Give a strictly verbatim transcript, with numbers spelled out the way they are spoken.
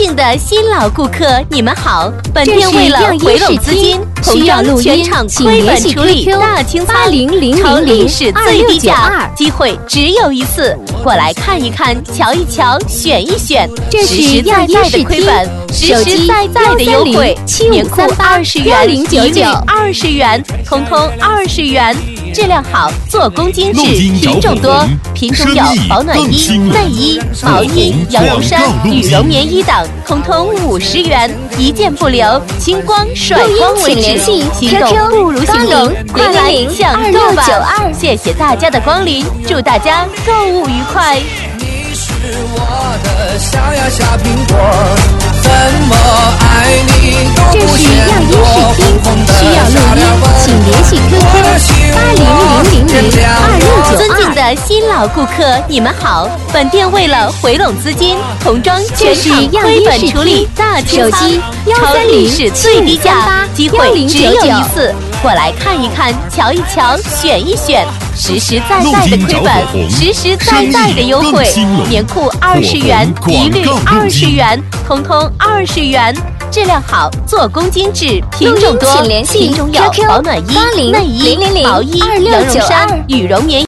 敬的新老顾客，你们好！本店为了回笼资金，需要录音，请联系 Q Q 八零零零零二六九二，机会只有一次，过来看一看，瞧一瞧，选一选， 这实实在在的亏本，实实在在的优惠，年库二十元，一律二十元，通通二十元。质量好，做工精致，品种多，品种有保暖衣、内衣、毛衣、羊绒衫、羽绒棉衣等，通通五十元，一件不留，清光甩光为止。心动不如行动，快来抢购吧！谢谢大家的光临，祝大家购物愉快。 你是我的小呀小苹果，怎么爱你都不嫌多。 需要录音，请联系 Q Q 八零零零零二六九二。 尊敬的新老顾客，你们好！本店为了回笼资金，童装全场亏本处理大清仓，超历史最低价，机会只有一次，过来看一看，瞧一瞧，选一选，实实在在的亏本，实实在在的优惠，年库二十元，一律二十元，通通二十元。质量好，做工精致，品种多，品种有保暖衣、内衣、毛衣、羊绒衫、羽绒棉。